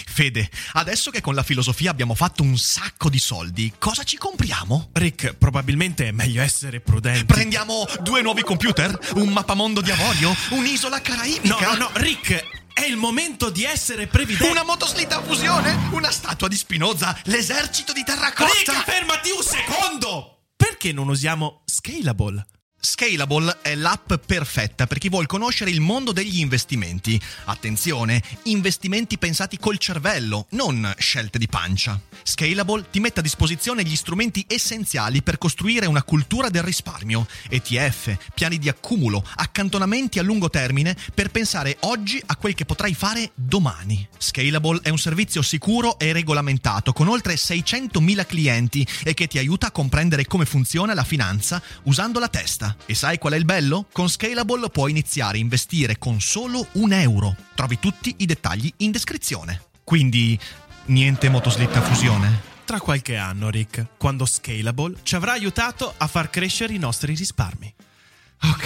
Fede, adesso che con la filosofia abbiamo fatto un sacco di soldi, cosa ci compriamo? Rick, probabilmente è meglio essere prudenti. Prendiamo 2 nuovi computer? Un mappamondo di avorio? Un'isola caraibica? No, Rick, è il momento di essere previdenti. Una motoslitta a fusione? Una statua di Spinoza? L'esercito di terracotta? Rick, fermati un secondo! Perché non usiamo Scalable? Scalable è l'app perfetta per chi vuol conoscere il mondo degli investimenti. Attenzione, investimenti pensati col cervello, non scelte di pancia. Scalable ti mette a disposizione gli strumenti essenziali per costruire una cultura del risparmio, ETF, piani di accumulo, accantonamenti a lungo termine per pensare oggi a quel che potrai fare domani. Scalable è un servizio sicuro e regolamentato con oltre 600.000 clienti e che ti aiuta a comprendere come funziona la finanza usando la testa. E sai qual è il bello? Con Scalable puoi iniziare a investire con solo €1. Trovi tutti i dettagli in descrizione. Quindi, niente motoslitta a fusione? Tra qualche anno, Rick, quando Scalable ci avrà aiutato a far crescere i nostri risparmi. Ok.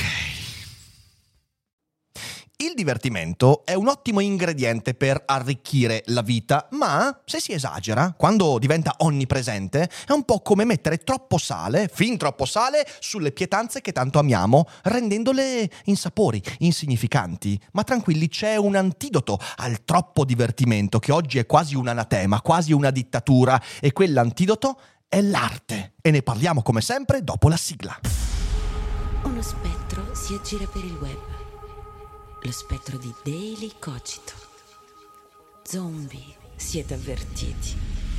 Il divertimento è un ottimo ingrediente per arricchire la vita, ma se si esagera, quando diventa onnipresente, è un po' come mettere troppo sale, fin troppo sale, sulle pietanze che tanto amiamo, rendendole insapori, insignificanti. Ma tranquilli, c'è un antidoto al troppo divertimento, che oggi è quasi un anatema, quasi una dittatura, e quell'antidoto è l'arte. E ne parliamo come sempre dopo la sigla. Uno spettro si aggira per il web. Lo spettro di Daily Cogito. Zombie, siete avvertiti.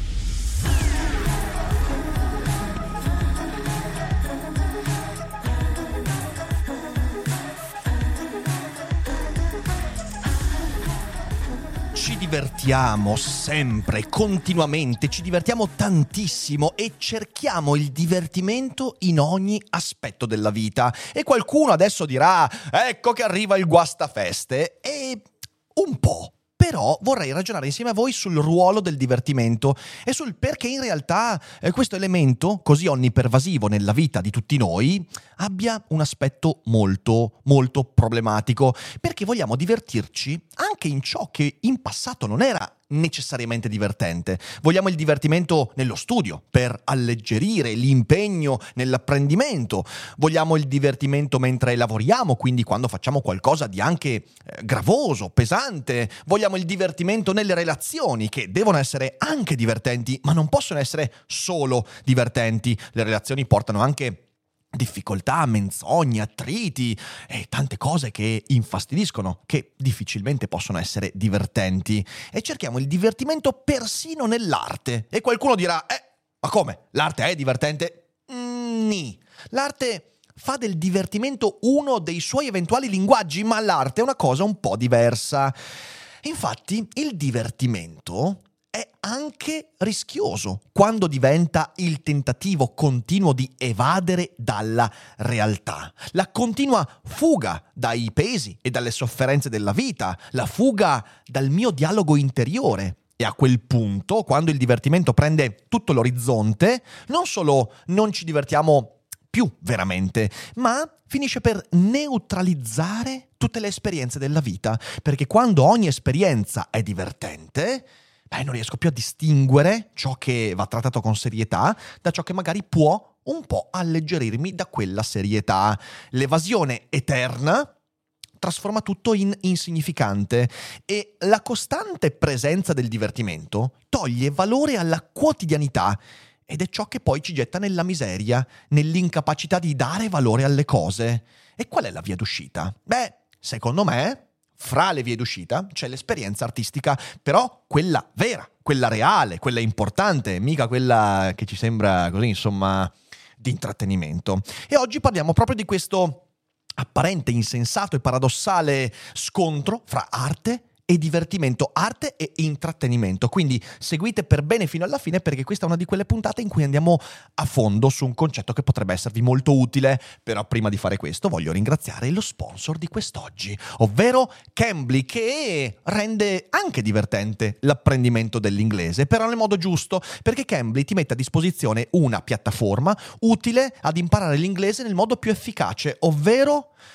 Ci divertiamo sempre, continuamente, ci divertiamo tantissimo e cerchiamo il divertimento in ogni aspetto della vita. E qualcuno adesso dirà, ecco che arriva il guastafeste, e un po'. Però vorrei ragionare insieme a voi sul ruolo del divertimento e sul perché in realtà questo elemento così onnipervasivo nella vita di tutti noi abbia un aspetto molto, molto problematico, perché vogliamo divertirci anche in ciò che in passato non era necessariamente divertente. Vogliamo il divertimento nello studio per alleggerire l'impegno nell'apprendimento. Vogliamo il divertimento mentre lavoriamo, quindi quando facciamo qualcosa di anche gravoso, pesante. Vogliamo il divertimento nelle relazioni, che devono essere anche divertenti, ma non possono essere solo divertenti. Le relazioni portano anche difficoltà, menzogne, attriti e tante cose che infastidiscono, che difficilmente possono essere divertenti. E cerchiamo il divertimento persino nell'arte. E qualcuno dirà, ma come? L'arte è divertente? Nì. L'arte fa del divertimento uno dei suoi eventuali linguaggi, ma l'arte è una cosa un po' diversa. Infatti, il divertimento è anche rischioso quando diventa il tentativo continuo di evadere dalla realtà, la continua fuga dai pesi e dalle sofferenze della vita, la fuga dal mio dialogo interiore. E a quel punto, quando il divertimento prende tutto l'orizzonte, non solo non ci divertiamo più veramente, ma finisce per neutralizzare tutte le esperienze della vita, perché quando ogni esperienza è divertente, non riesco più a distinguere ciò che va trattato con serietà da ciò che magari può un po' alleggerirmi da quella serietà. L'evasione eterna trasforma tutto in insignificante e la costante presenza del divertimento toglie valore alla quotidianità ed è ciò che poi ci getta nella miseria, nell'incapacità di dare valore alle cose. E qual è la via d'uscita? Secondo me, fra le vie d'uscita c'è l'esperienza artistica, però quella vera, quella reale, quella importante, mica quella che ci sembra così, insomma, di intrattenimento. E oggi parliamo proprio di questo apparente, insensato e paradossale scontro fra arte e divertimento, arte e intrattenimento. Quindi seguite per bene fino alla fine, perché questa è una di quelle puntate in cui andiamo a fondo su un concetto che potrebbe esservi molto utile. Però prima di fare questo voglio ringraziare lo sponsor di quest'oggi, ovvero Cambly, che rende anche divertente l'apprendimento dell'inglese, però nel modo giusto, perché Cambly ti mette a disposizione una piattaforma utile ad imparare l'inglese nel modo più efficace, ovvero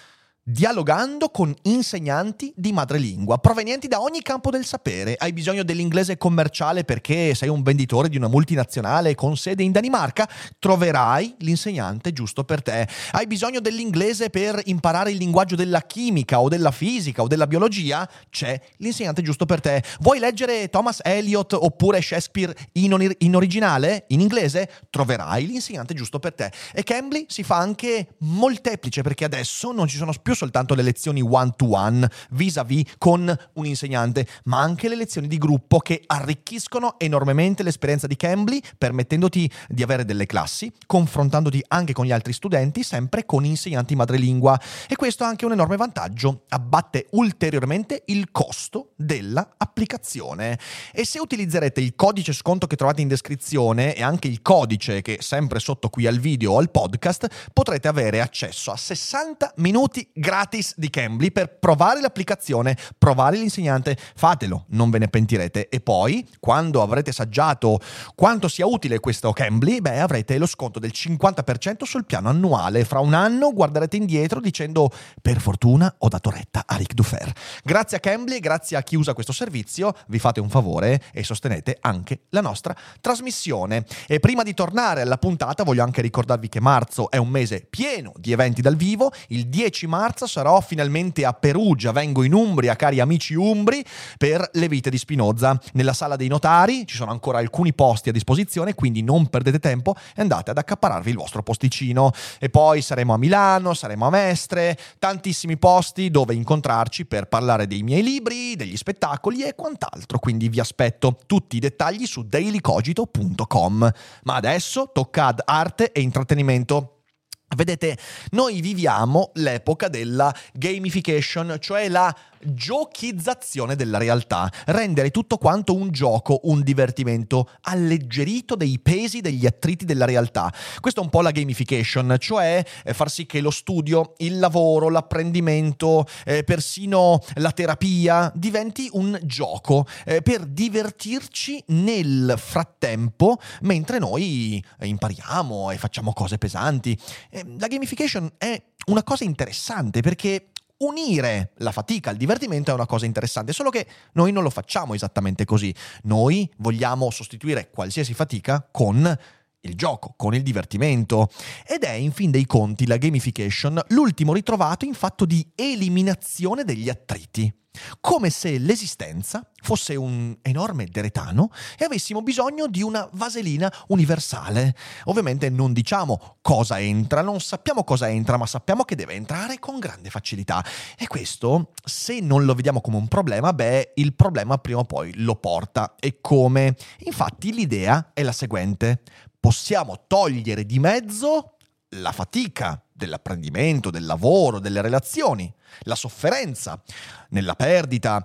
dialogando con insegnanti di madrelingua provenienti da ogni campo del sapere. Hai bisogno dell'inglese commerciale perché sei un venditore di una multinazionale con sede in Danimarca? Troverai l'insegnante giusto per te. Hai bisogno dell'inglese per imparare il linguaggio della chimica o della fisica o della biologia? C'è l'insegnante giusto per te. Vuoi leggere Thomas Eliot oppure Shakespeare in originale, in inglese? Troverai l'insegnante giusto per te. E Cambly si fa anche molteplice perché adesso non ci sono più soltanto le lezioni one-to-one, vis-à-vis con un insegnante, ma anche le lezioni di gruppo che arricchiscono enormemente l'esperienza di Cambly, permettendoti di avere delle classi, confrontandoti anche con gli altri studenti, sempre con insegnanti madrelingua. E questo ha anche un enorme vantaggio: abbatte ulteriormente il costo della applicazione. E se utilizzerete il codice sconto che trovate in descrizione e anche il codice che è sempre sotto qui al video o al podcast, potrete avere accesso a 60 minuti gratis di Cambly per provare l'applicazione, provare l'insegnante. Fatelo, non ve ne pentirete. E poi, quando avrete assaggiato quanto sia utile questo Cambly, avrete lo sconto del 50% sul piano annuale. Fra un anno guarderete indietro dicendo: per fortuna ho dato retta a Ric Dufer. Grazie a Cambly e grazie a chi usa questo servizio vi fate un favore e sostenete anche la nostra trasmissione. E prima di tornare alla puntata voglio anche ricordarvi che marzo è un mese pieno di eventi dal vivo. Il 10 marzo sarò finalmente a Perugia, vengo in Umbria, cari amici umbri, per le vite di Spinoza. Nella sala dei notari ci sono ancora alcuni posti a disposizione, quindi non perdete tempo e andate ad accaparrarvi il vostro posticino. E poi saremo a Milano, saremo a Mestre, tantissimi posti dove incontrarci per parlare dei miei libri, degli spettacoli e quant'altro, quindi vi aspetto. Tutti i dettagli su dailycogito.com. Ma adesso tocca ad arte e intrattenimento. Vedete, noi viviamo l'epoca della gamification, cioè la giochizzazione della realtà, rendere tutto quanto un gioco, un divertimento, alleggerito dei pesi, degli attriti della realtà. Questo è un po' la gamification, cioè far sì che lo studio, il lavoro, l'apprendimento, persino la terapia diventi un gioco per divertirci nel frattempo mentre noi impariamo e facciamo cose pesanti. La gamification è una cosa interessante perché unire la fatica al divertimento è una cosa interessante, solo che noi non lo facciamo esattamente così. Noi vogliamo sostituire qualsiasi fatica con il gioco, con il divertimento. Ed è, in fin dei conti, la gamification l'ultimo ritrovato in fatto di eliminazione degli attriti. Come se l'esistenza fosse un enorme deretano e avessimo bisogno di una vaselina universale. Ovviamente non diciamo cosa entra, non sappiamo cosa entra, ma sappiamo che deve entrare con grande facilità. E questo, se non lo vediamo come un problema, il problema prima o poi lo porta. E come? Infatti l'idea è la seguente: possiamo togliere di mezzo la fatica dell'apprendimento, del lavoro, delle relazioni, la sofferenza nella perdita,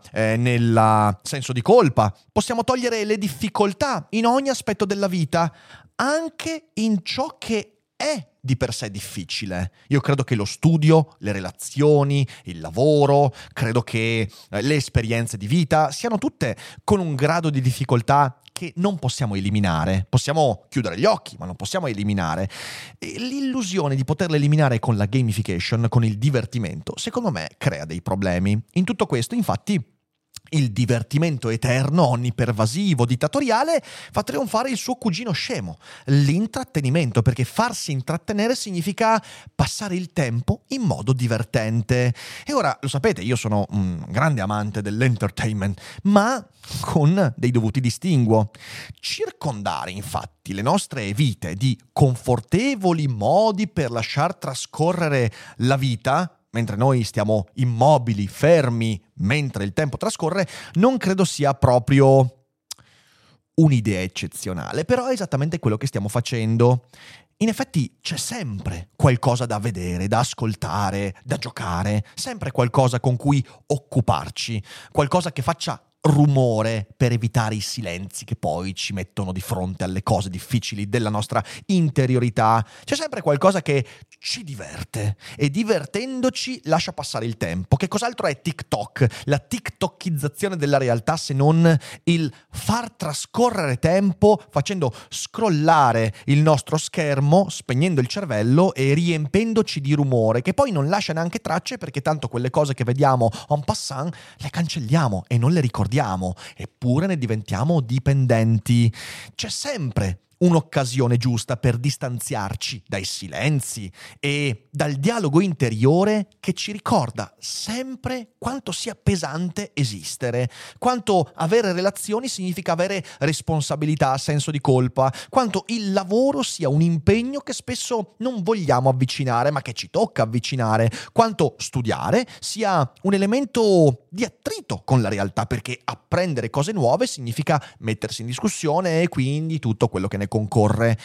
nel senso di colpa. Possiamo togliere le difficoltà in ogni aspetto della vita, anche in ciò che è di per sé difficile. Io credo che lo studio, le relazioni, il lavoro, credo che le esperienze di vita siano tutte con un grado di difficoltà che non possiamo eliminare. Possiamo chiudere gli occhi, ma non possiamo eliminare. E l'illusione di poterle eliminare con la gamification, con il divertimento, secondo me crea dei problemi. In tutto questo, infatti, il divertimento eterno, onnipervasivo, dittatoriale fa trionfare il suo cugino scemo, l'intrattenimento, perché farsi intrattenere significa passare il tempo in modo divertente. E ora, lo sapete, io sono un grande amante dell'entertainment, ma con dei dovuti distinguo. Circondare, infatti, le nostre vite di confortevoli modi per lasciar trascorrere la vita, mentre noi stiamo immobili, fermi, mentre il tempo trascorre, non credo sia proprio un'idea eccezionale, però è esattamente quello che stiamo facendo. In effetti c'è sempre qualcosa da vedere, da ascoltare, da giocare, sempre qualcosa con cui occuparci, qualcosa che faccia rumore per evitare i silenzi che poi ci mettono di fronte alle cose difficili della nostra interiorità. C'è sempre qualcosa che ci diverte e divertendoci lascia passare il tempo. Che cos'altro è TikTok? La tiktokizzazione della realtà se non il far trascorrere tempo facendo scrollare il nostro schermo, spegnendo il cervello e riempendoci di rumore che poi non lascia neanche tracce, perché tanto quelle cose che vediamo en passant le cancelliamo e non le ricordiamo. Eppure ne diventiamo dipendenti. C'è sempre un'occasione giusta per distanziarci dai silenzi e dal dialogo interiore che ci ricorda sempre quanto sia pesante esistere, quanto avere relazioni significa avere responsabilità, senso di colpa, quanto il lavoro sia un impegno che spesso non vogliamo avvicinare ma che ci tocca avvicinare, quanto studiare sia un elemento di attrito con la realtà, perché apprendere cose nuove significa mettersi in discussione e quindi tutto quello che ne concorre.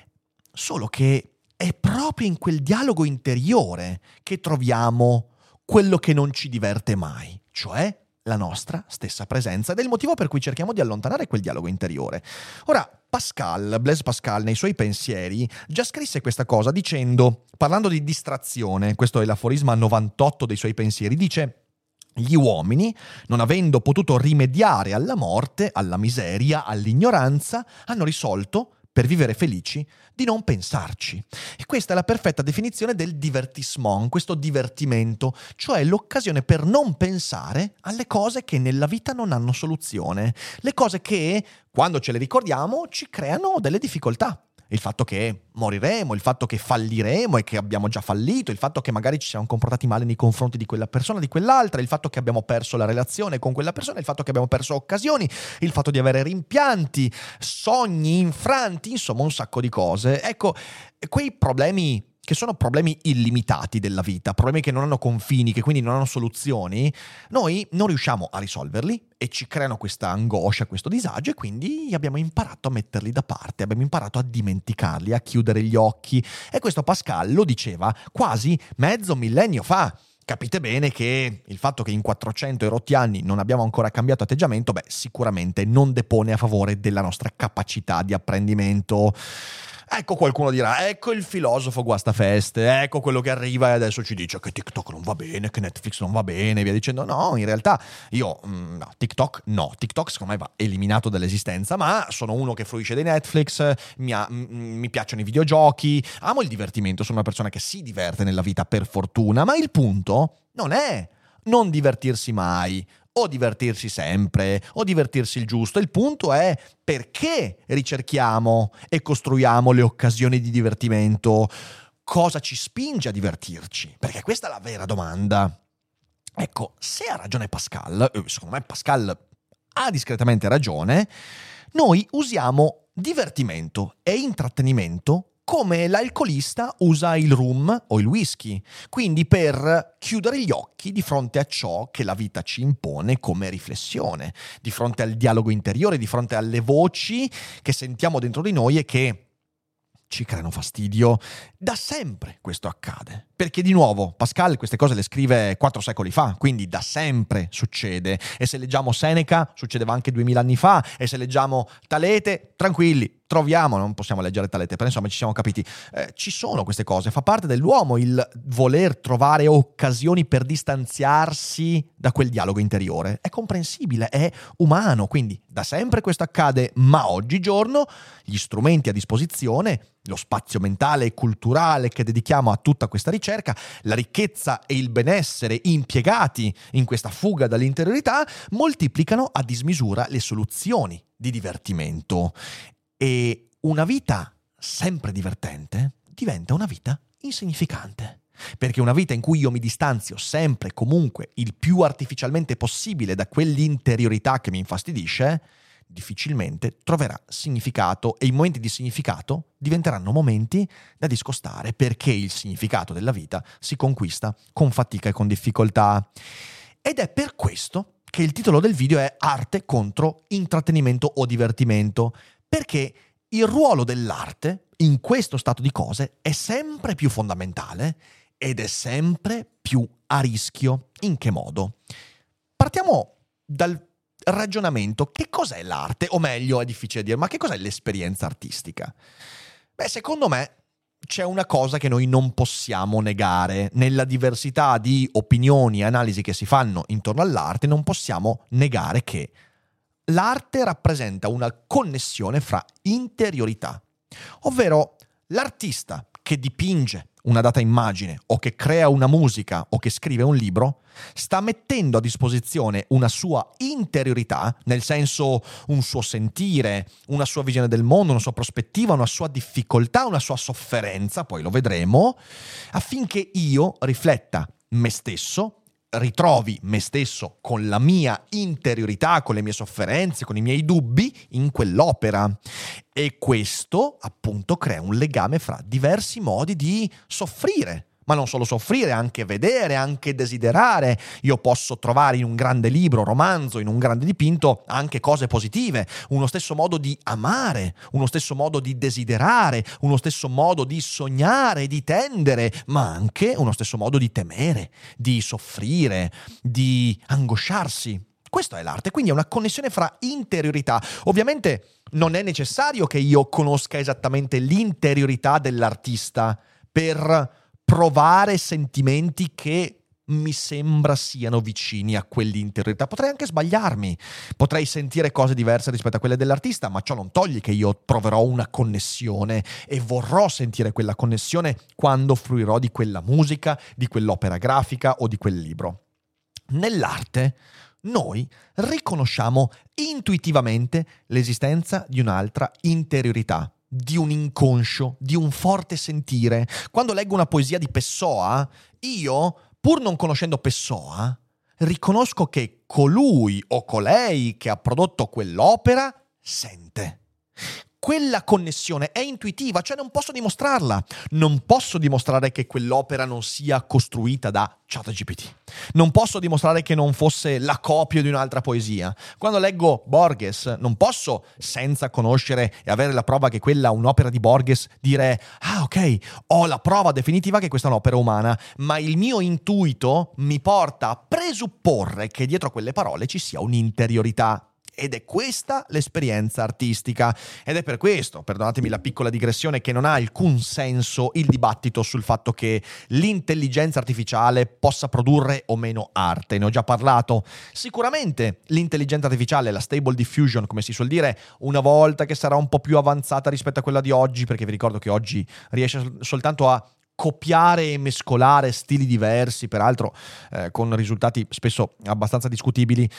Solo che è proprio in quel dialogo interiore che troviamo quello che non ci diverte mai, cioè la nostra stessa presenza, ed è il motivo per cui cerchiamo di allontanare quel dialogo interiore. Ora, Blaise Pascal, nei suoi pensieri, già scrisse questa cosa dicendo, parlando di distrazione, questo è l'aforisma 98 dei suoi pensieri, dice: gli uomini, non avendo potuto rimediare alla morte, alla miseria, all'ignoranza, hanno risolto, per vivere felici, di non pensarci. E questa è la perfetta definizione del divertissement, questo divertimento, cioè l'occasione per non pensare alle cose che nella vita non hanno soluzione, le cose che, quando ce le ricordiamo, ci creano delle difficoltà. Il fatto che moriremo, il fatto che falliremo e che abbiamo già fallito, il fatto che magari ci siamo comportati male nei confronti di quella persona, di quell'altra, il fatto che abbiamo perso la relazione con quella persona, il fatto che abbiamo perso occasioni, il fatto di avere rimpianti, sogni infranti, insomma un sacco di cose. Ecco, quei problemi che sono problemi illimitati della vita, problemi che non hanno confini, che quindi non hanno soluzioni, noi non riusciamo a risolverli e ci creano questa angoscia, questo disagio, e quindi abbiamo imparato a metterli da parte, abbiamo imparato a dimenticarli, a chiudere gli occhi. E questo Pascal lo diceva quasi mezzo millennio fa. Capite bene che il fatto che in 400 e rotti anni non abbiamo ancora cambiato atteggiamento, sicuramente non depone a favore della nostra capacità di apprendimento. Ecco, qualcuno dirà, ecco il filosofo guastafeste, ecco quello che arriva e adesso ci dice che TikTok non va bene, che Netflix non va bene, e via dicendo. No, in realtà io, TikTok secondo me va eliminato dall'esistenza, ma sono uno che fruisce dei Netflix, mi piacciono i videogiochi, amo il divertimento, sono una persona che si diverte nella vita per fortuna, ma il punto non è non divertirsi mai, o divertirsi sempre, o divertirsi il giusto. Il punto è perché ricerchiamo e costruiamo le occasioni di divertimento. Cosa ci spinge a divertirci? Perché questa è la vera domanda. Ecco, se ha ragione Pascal, secondo me Pascal ha discretamente ragione, noi usiamo divertimento e intrattenimento come l'alcolista usa il rum o il whisky, quindi per chiudere gli occhi di fronte a ciò che la vita ci impone come riflessione, di fronte al dialogo interiore, di fronte alle voci che sentiamo dentro di noi e che ci creano fastidio. Da sempre questo accade, perché di nuovo Pascal queste cose le scrive 4 secoli fa, quindi da sempre succede. E se leggiamo Seneca succedeva anche 2000 anni fa, e se leggiamo Talete, tranquilli, troviamo, non possiamo leggere Talete, però insomma ci siamo capiti, ci sono queste cose, fa parte dell'uomo il voler trovare occasioni per distanziarsi da quel dialogo interiore. È comprensibile, è umano, quindi da sempre questo accade, ma oggigiorno gli strumenti a disposizione, lo spazio mentale e culturale che dedichiamo a tutta questa ricerca, la ricchezza e il benessere impiegati in questa fuga dall'interiorità, moltiplicano a dismisura le soluzioni di divertimento. E una vita sempre divertente diventa una vita insignificante. Perché una vita in cui io mi distanzio sempre e comunque il più artificialmente possibile da quell'interiorità che mi infastidisce, difficilmente troverà significato, e i momenti di significato diventeranno momenti da discostare, perché il significato della vita si conquista con fatica e con difficoltà. Ed è per questo che il titolo del video è Arte contro intrattenimento o divertimento, perché il ruolo dell'arte in questo stato di cose è sempre più fondamentale ed è sempre più a rischio. In che modo? Partiamo dal ragionamento. Che cos'è l'arte? O meglio, è difficile dire, ma che cos'è l'esperienza artistica? Beh, secondo me c'è una cosa che noi non possiamo negare. Nella diversità di opinioni e analisi che si fanno intorno all'arte, non possiamo negare che l'arte rappresenta una connessione fra interiorità, ovvero l'artista che dipinge una data immagine o che crea una musica o che scrive un libro sta mettendo a disposizione una sua interiorità, nel senso un suo sentire, una sua visione del mondo, una sua prospettiva, una sua difficoltà, una sua sofferenza, poi lo vedremo, affinché io rifletta me stesso, ritrovi me stesso con la mia interiorità, con le mie sofferenze, con i miei dubbi in quell'opera. E questo appunto crea un legame fra diversi modi di soffrire. Ma non solo soffrire, anche vedere, anche desiderare. Io posso trovare in un grande libro, romanzo, in un grande dipinto anche cose positive, uno stesso modo di amare, uno stesso modo di desiderare, uno stesso modo di sognare, di tendere, ma anche uno stesso modo di temere, di soffrire, di angosciarsi. Questo è l'arte, quindi è una connessione fra interiorità. Ovviamente non è necessario che io conosca esattamente l'interiorità dell'artista per provare sentimenti che mi sembra siano vicini a quell'interiorità. Potrei anche sbagliarmi, potrei sentire cose diverse rispetto a quelle dell'artista, ma ciò non toglie che io proverò una connessione e vorrò sentire quella connessione quando fruirò di quella musica, di quell'opera grafica o di quel libro. Nell'arte noi riconosciamo intuitivamente l'esistenza di un'altra interiorità, di un inconscio, di un forte sentire. Quando leggo una poesia di Pessoa, io, pur non conoscendo Pessoa, riconosco che colui o colei che ha prodotto quell'opera sente. Quella connessione è intuitiva, cioè non posso dimostrarla. Non posso dimostrare che quell'opera non sia costruita da ChatGPT. Non posso dimostrare che non fosse la copia di un'altra poesia. Quando leggo Borges, non posso, senza conoscere e avere la prova che quella è un'opera di Borges, dire «Ah, ok, ho la prova definitiva che questa è un'opera umana», ma il mio intuito mi porta a presupporre che dietro a quelle parole ci sia un'interiorità. Ed è questa l'esperienza artistica. Ed è per questo, perdonatemi la piccola digressione, che non ha alcun senso il dibattito sul fatto che l'intelligenza artificiale possa produrre o meno arte. Ne ho già parlato. Sicuramente l'intelligenza artificiale, la Stable Diffusion, come si suol dire, una volta che sarà un po' più avanzata rispetto a quella di oggi, perché vi ricordo che oggi riesce soltanto a copiare e mescolare stili diversi, peraltro con risultati spesso abbastanza discutibili.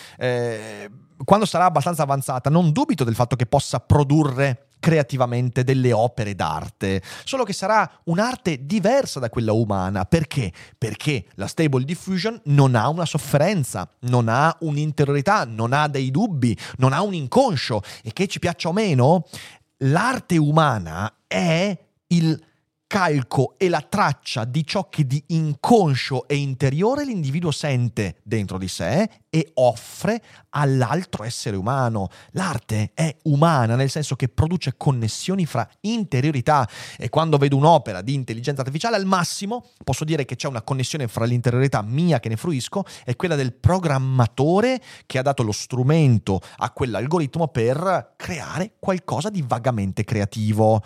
Quando sarà abbastanza avanzata, non dubito del fatto che possa produrre creativamente delle opere d'arte, solo che sarà un'arte diversa da quella umana. Perché? Perché la Stable Diffusion non ha una sofferenza, non ha un'interiorità, non ha dei dubbi, non ha un inconscio, e che ci piaccia o meno, l'arte umana è il calco e la traccia di ciò che di inconscio e interiore l'individuo sente dentro di sé e offre all'altro essere umano. L'arte è umana, nel senso che produce connessioni fra interiorità, e quando vedo un'opera di intelligenza artificiale, al massimo posso dire che c'è una connessione fra l'interiorità mia che ne fruisco e quella del programmatore che ha dato lo strumento a quell'algoritmo per creare qualcosa di vagamente creativo.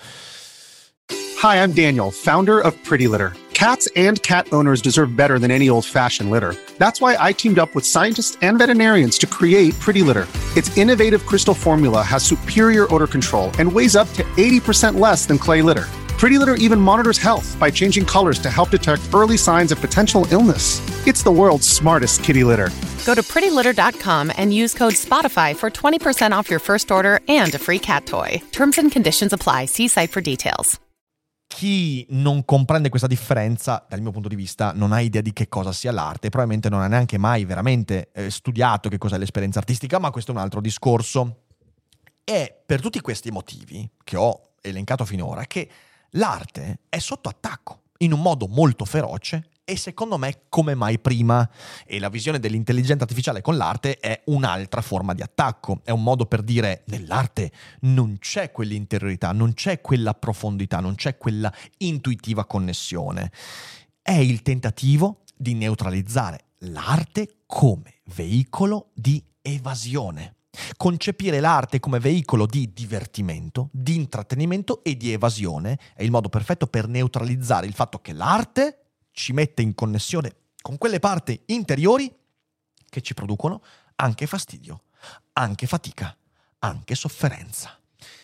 Hi, I'm Daniel, founder of Pretty Litter. Cats and cat owners deserve better than any old-fashioned litter. That's why I teamed up with scientists and veterinarians to create Pretty Litter. Its innovative crystal formula has superior odor control and weighs up to 80% less than clay litter. Pretty Litter even monitors health by changing colors to help detect early signs of potential illness. It's the world's smartest kitty litter. Go to prettylitter.com and use code SPOTIFY for 20% off your first order and a free cat toy. Terms and conditions apply. See site for details. Chi non comprende questa differenza, dal mio punto di vista, non ha idea di che cosa sia l'arte, probabilmente non ha neanche mai veramente studiato che cos'è l'esperienza artistica, ma questo è un altro discorso. È per tutti questi motivi che ho elencato finora che l'arte è sotto attacco in un modo molto feroce e secondo me come mai prima, e la visione dell'intelligenza artificiale con l'arte è un'altra forma di attacco, è un modo per dire: nell'arte non c'è quell'interiorità, non c'è quella profondità, non c'è quella intuitiva connessione. È il tentativo di neutralizzare l'arte come veicolo di evasione. Concepire l'arte come veicolo di divertimento, di intrattenimento e di evasione è il modo perfetto per neutralizzare il fatto che l'arte ci mette in connessione con quelle parti interiori che ci producono anche fastidio, anche fatica, anche sofferenza.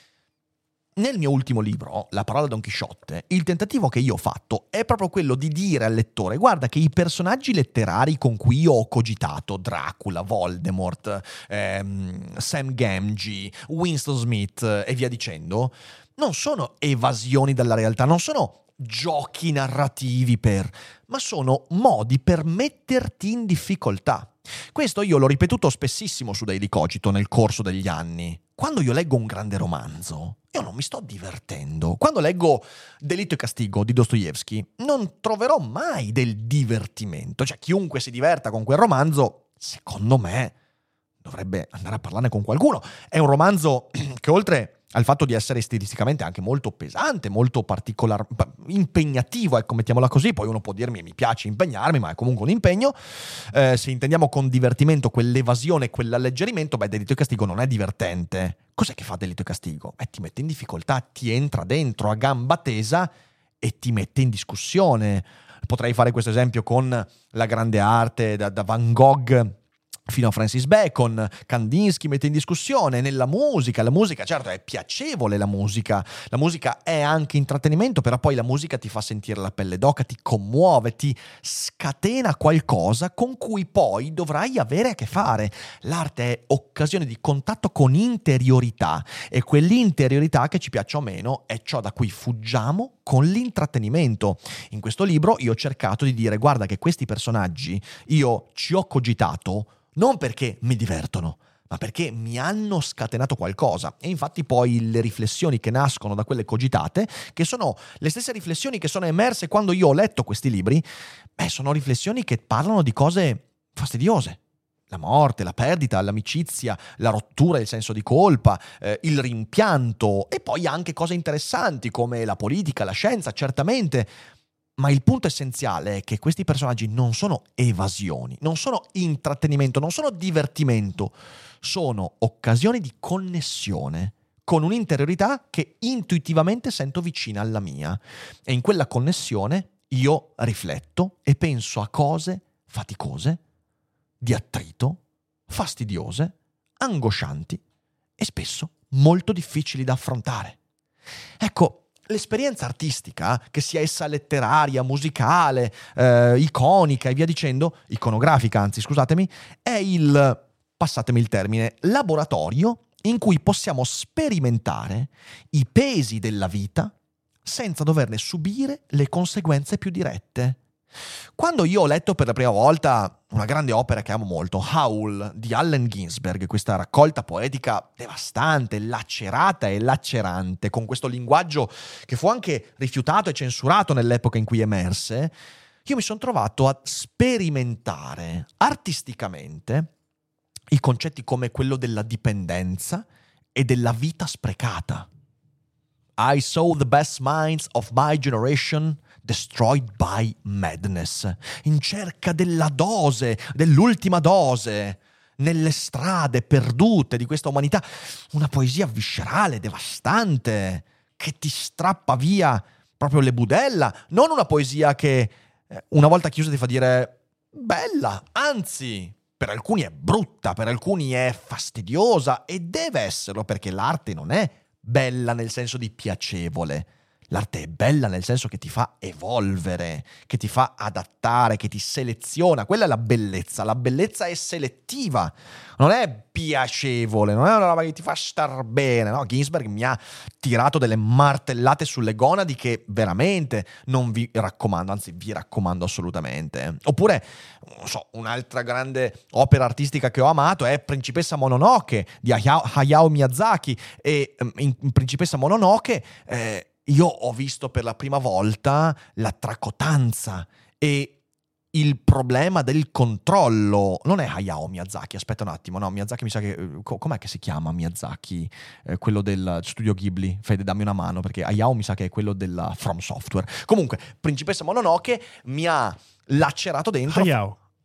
Nel mio ultimo libro, La parola Don Chisciotte, il tentativo che io ho fatto è proprio quello di dire al lettore: guarda che i personaggi letterari con cui io ho cogitato, Dracula, Voldemort, Sam Gamgee, Winston Smith e via dicendo, non sono evasioni dalla realtà, non sono giochi narrativi ma sono modi per metterti in difficoltà. Questo io l'ho ripetuto spessissimo su Daily Cogito nel corso degli anni. Quando io leggo un grande romanzo, io non mi sto divertendo. Quando leggo Delitto e Castigo di Dostoevsky, non troverò mai del divertimento. Cioè, chiunque si diverta con quel romanzo, secondo me, dovrebbe andare a parlarne con qualcuno. È un romanzo che, oltre al fatto di essere stilisticamente anche molto pesante, molto particolare, impegnativo, ecco, mettiamola così. Poi uno può dirmi: mi piace impegnarmi, ma è comunque un impegno. Se intendiamo con divertimento quell'evasione, quell'alleggerimento, Delitto e Castigo non è divertente. Cos'è che fa Delitto e Castigo? Ti mette in difficoltà, ti entra dentro a gamba tesa e ti mette in discussione. Potrei fare questo esempio con la grande arte, da Van Gogh fino a Francis Bacon. Kandinsky mette in discussione. Nella musica, la musica certo è piacevole, la musica è anche intrattenimento, però poi la musica ti fa sentire la pelle d'oca, ti commuove, ti scatena qualcosa con cui poi dovrai avere a che fare. L'arte è occasione di contatto con interiorità, e quell'interiorità, che ci piaccia o meno, è ciò da cui fuggiamo con l'intrattenimento. In questo libro io ho cercato di dire: guarda che questi personaggi io ci ho cogitato non perché mi divertono, ma perché mi hanno scatenato qualcosa. E infatti poi le riflessioni che nascono da quelle cogitate, che sono le stesse riflessioni che sono emerse quando io ho letto questi libri, sono riflessioni che parlano di cose fastidiose. La morte, la perdita, l'amicizia, la rottura, il senso di colpa, il rimpianto, e poi anche cose interessanti come la politica, la scienza, certamente. Ma il punto essenziale è che questi personaggi non sono evasioni, non sono intrattenimento, non sono divertimento, sono occasioni di connessione con un'interiorità che intuitivamente sento vicina alla mia. E in quella connessione io rifletto e penso a cose faticose, di attrito, fastidiose, angoscianti e spesso molto difficili da affrontare. Ecco, l'esperienza artistica, che sia essa letteraria, musicale, iconica e via dicendo, iconografica anzi, scusatemi, è il, passatemi il termine, laboratorio in cui possiamo sperimentare i pesi della vita senza doverne subire le conseguenze più dirette. Quando io ho letto per la prima volta una grande opera che amo molto, Howl di Allen Ginsberg, questa raccolta poetica devastante, lacerata e lacerante, con questo linguaggio che fu anche rifiutato e censurato nell'epoca in cui emerse, io mi sono trovato a sperimentare artisticamente i concetti come quello della dipendenza e della vita sprecata. I saw the best minds of my generation destroyed by madness, in cerca della dose, dell'ultima dose, nelle strade perdute di questa umanità. Una poesia viscerale, devastante, che ti strappa via proprio le budella. Non una poesia che una volta chiusa ti fa dire bella, anzi, per alcuni è brutta, per alcuni è fastidiosa, e deve esserlo, perché l'arte non è bella nel senso di piacevole. L'arte è bella nel senso che ti fa evolvere, che ti fa adattare, che ti seleziona. Quella è la bellezza. La bellezza è selettiva, non è piacevole, non è una roba che ti fa star bene, no? Ginsberg mi ha tirato delle martellate sulle gonadi che veramente non vi raccomando, anzi vi raccomando assolutamente. Oppure, non so, un'altra grande opera artistica che ho amato è Principessa Mononoke di Hayao Miyazaki. E in Principessa Mononoke io ho visto per la prima volta la tracotanza e il problema del controllo. Non è Hayao Miyazaki, aspetta un attimo, no, Miyazaki mi sa che... com'è che si chiama Miyazaki? Quello del studio Ghibli? Fede, dammi una mano, perché Hayao mi sa che è quello della From Software. Comunque, Principessa Mononoke mi ha lacerato dentro...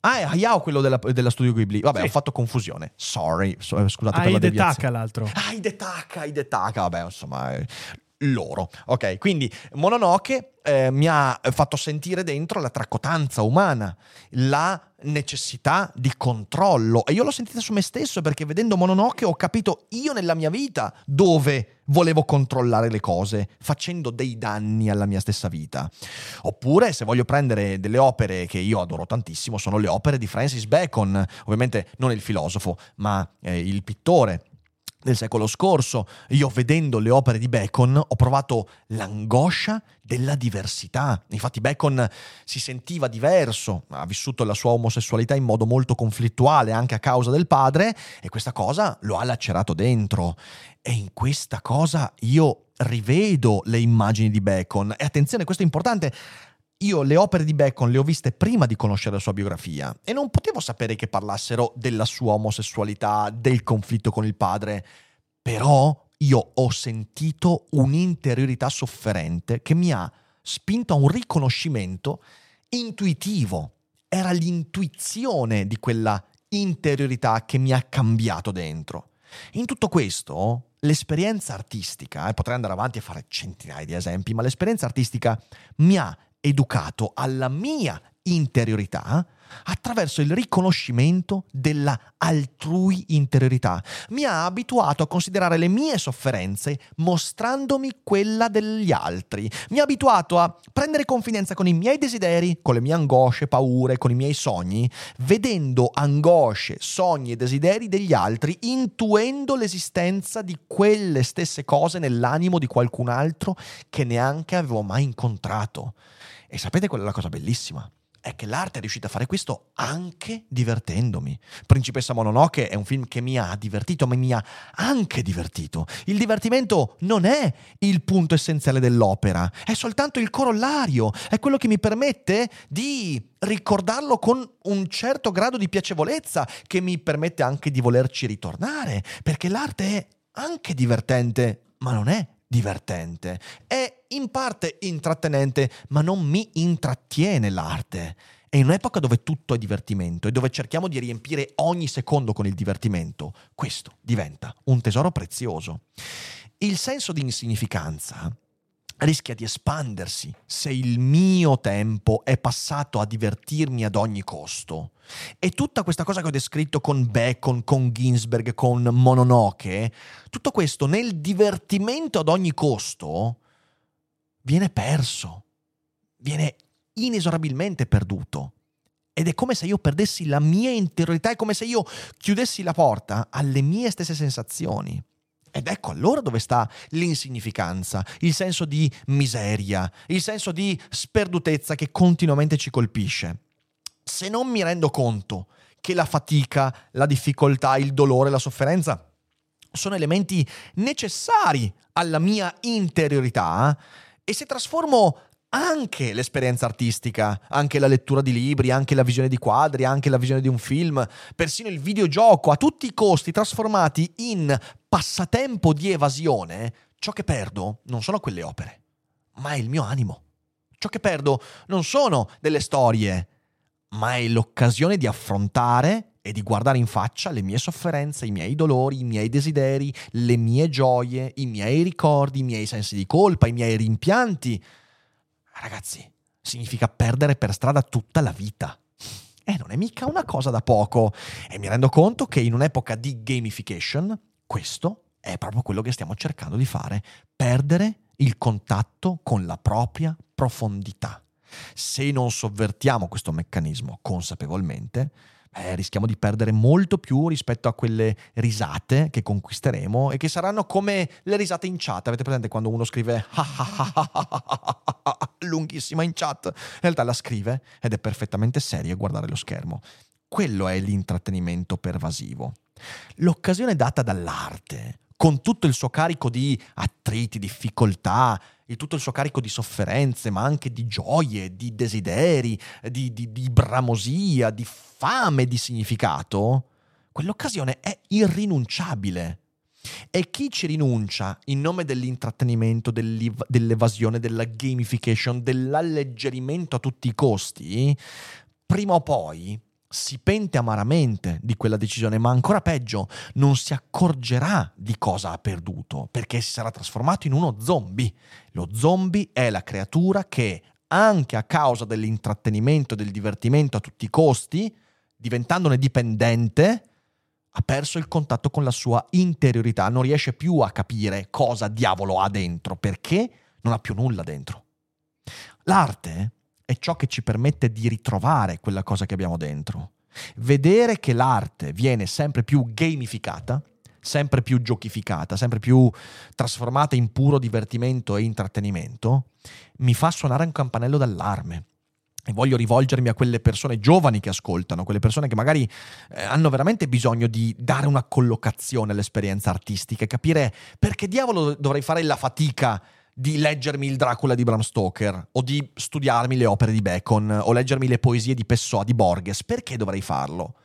Ah, è Hayao quello della Studio Ghibli. Vabbè, Sì. ho fatto confusione. Sorry, scusate per la Hidetaka deviazione. l'altro. Hidetaka, vabbè, insomma, loro. Ok, quindi Mononoke mi ha fatto sentire dentro la tracotanza umana, la necessità di controllo, e io l'ho sentita su me stesso, perché vedendo Mononoke ho capito io nella mia vita dove volevo controllare le cose, facendo dei danni alla mia stessa vita. Oppure, se voglio prendere delle opere che io adoro tantissimo, sono le opere di Francis Bacon, ovviamente non il filosofo, ma il pittore del secolo scorso. Io, vedendo le opere di Bacon, ho provato l'angoscia della diversità. Infatti Bacon si sentiva diverso, ha vissuto la sua omosessualità in modo molto conflittuale anche a causa del padre, e questa cosa lo ha lacerato dentro. E in questa cosa io rivedo le immagini di Bacon. E attenzione, questo è importante. Io le opere di Bacon le ho viste prima di conoscere la sua biografia e non potevo sapere che parlassero della sua omosessualità, del conflitto con il padre, però io ho sentito un'interiorità sofferente che mi ha spinto a un riconoscimento intuitivo. Era l'intuizione di quella interiorità che mi ha cambiato dentro. In tutto questo, l'esperienza artistica, potrei andare avanti e fare centinaia di esempi, ma l'esperienza artistica mi ha educato alla mia interiorità attraverso il riconoscimento della altrui interiorità. Mi ha abituato a considerare le mie sofferenze mostrandomi quella degli altri. Mi ha abituato a prendere confidenza con i miei desideri, con le mie angosce, paure, con i miei sogni, vedendo angosce, sogni e desideri degli altri, intuendo l'esistenza di quelle stesse cose nell'animo di qualcun altro che neanche avevo mai incontrato. E sapete qual è la cosa bellissima? È che l'arte è riuscita a fare questo anche divertendomi. Principessa Mononoke è un film che mi ha divertito, ma mi ha anche divertito. Il divertimento non è il punto essenziale dell'opera, è soltanto il corollario, è quello che mi permette di ricordarlo con un certo grado di piacevolezza, che mi permette anche di volerci ritornare, perché l'arte è anche divertente, ma non è divertente. È in parte intrattenente, ma non mi intrattiene l'arte. E in un'epoca dove tutto è divertimento e dove cerchiamo di riempire ogni secondo con il divertimento, questo diventa un tesoro prezioso. Il senso di insignificanza rischia di espandersi se il mio tempo è passato a divertirmi ad ogni costo. E tutta questa cosa che ho descritto con Bacon, con Ginsberg, con Mononoke, tutto questo nel divertimento ad ogni costo viene perso, viene inesorabilmente perduto. Ed è come se io perdessi la mia interiorità, è come se io chiudessi la porta alle mie stesse sensazioni. Ed ecco allora dove sta l'insignificanza, il senso di miseria, il senso di sperdutezza che continuamente ci colpisce. Se non mi rendo conto che la fatica, la difficoltà, il dolore, la sofferenza sono elementi necessari alla mia interiorità, e se trasformo anche l'esperienza artistica, anche la lettura di libri, anche la visione di quadri, anche la visione di un film, persino il videogioco, a tutti i costi trasformati in passatempo di evasione, ciò che perdo non sono quelle opere, ma è il mio animo. Ciò che perdo non sono delle storie, ma è l'occasione di affrontare e di guardare in faccia le mie sofferenze, i miei dolori, i miei desideri, le mie gioie, i miei ricordi, i miei sensi di colpa, i miei rimpianti. Ragazzi, significa perdere per strada tutta la vita. E non è mica una cosa da poco. E mi rendo conto che in un'epoca di gamification, questo è proprio quello che stiamo cercando di fare. Perdere il contatto con la propria profondità. Se non sovvertiamo questo meccanismo consapevolmente, rischiamo di perdere molto più rispetto a quelle risate che conquisteremo e che saranno come le risate in chat. Avete presente quando uno scrive lunghissima in chat? In realtà la scrive ed è perfettamente serio a guardare lo schermo. Quello è l'intrattenimento pervasivo. L'occasione data dall'arte, con tutto il suo carico di attriti, difficoltà, e tutto il suo carico di sofferenze, ma anche di gioie, di desideri, di bramosia, di fame, di significato, quell'occasione è irrinunciabile. E chi ci rinuncia in nome dell'intrattenimento, dell'evasione, della gamification, dell'alleggerimento a tutti i costi, prima o poi si pente amaramente di quella decisione, ma ancora peggio, non si accorgerà di cosa ha perduto, perché si sarà trasformato in uno zombie. Lo zombie è la creatura che, anche a causa dell'intrattenimento e del divertimento a tutti i costi, diventandone dipendente, ha perso il contatto con la sua interiorità, non riesce più a capire cosa diavolo ha dentro, perché non ha più nulla dentro. L'arte è ciò che ci permette di ritrovare quella cosa che abbiamo dentro. Vedere che l'arte viene sempre più gamificata, sempre più giochificata, sempre più trasformata in puro divertimento e intrattenimento, mi fa suonare un campanello d'allarme. E voglio rivolgermi a quelle persone giovani che ascoltano, quelle persone che magari hanno veramente bisogno di dare una collocazione all'esperienza artistica e capire perché diavolo dovrei fare la fatica di leggermi il Dracula di Bram Stoker o di studiarmi le opere di Bacon o leggermi le poesie di Pessoa, di Borges. Perché dovrei farlo?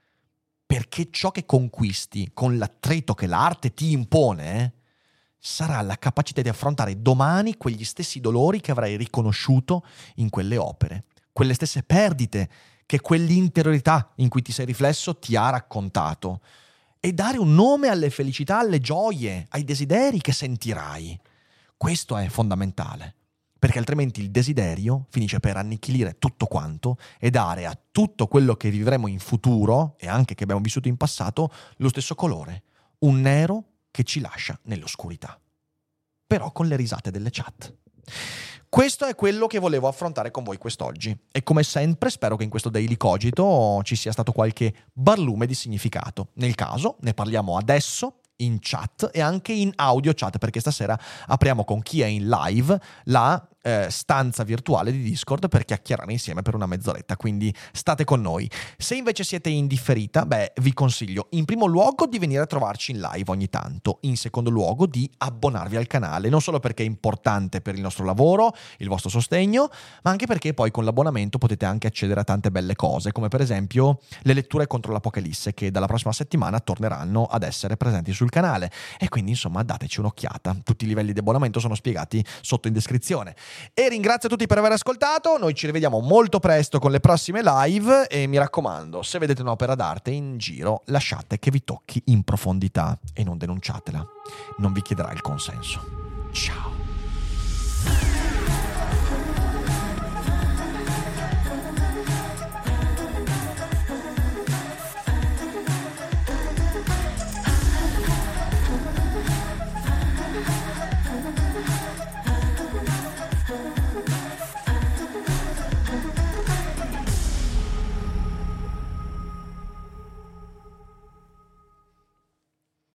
Perché ciò che conquisti con l'attrito che l'arte ti impone sarà la capacità di affrontare domani quegli stessi dolori che avrai riconosciuto in quelle opere, quelle stesse perdite che quell'interiorità in cui ti sei riflesso ti ha raccontato, e dare un nome alle felicità, alle gioie, ai desideri che sentirai. Questo è fondamentale, perché altrimenti il desiderio finisce per annichilire tutto quanto e dare a tutto quello che vivremo in futuro, e anche che abbiamo vissuto in passato, lo stesso colore, un nero che ci lascia nell'oscurità, però con le risate delle chat. Questo è quello che volevo affrontare con voi quest'oggi, e come sempre spero che in questo Daily Cogito ci sia stato qualche barlume di significato. Nel caso ne parliamo adesso in chat e anche in audio chat, perché stasera apriamo con chi è in live la stanza virtuale di Discord per chiacchierare insieme per una mezz'oretta, quindi state con noi. Se invece siete in differita, vi consiglio in primo luogo di venire a trovarci in live ogni tanto, in secondo luogo di abbonarvi al canale, non solo perché è importante per il nostro lavoro, il vostro sostegno, ma anche perché poi con l'abbonamento potete anche accedere a tante belle cose, come per esempio le letture contro l'Apocalisse, che dalla prossima settimana torneranno ad essere presenti sul canale, e quindi insomma dateci un'occhiata. Tutti i livelli di abbonamento sono spiegati sotto in descrizione. E ringrazio tutti per aver ascoltato, noi ci rivediamo molto presto con le prossime live, e mi raccomando, se vedete un'opera d'arte in giro lasciate che vi tocchi in profondità e non denunciatela, non vi chiederà il consenso. Ciao.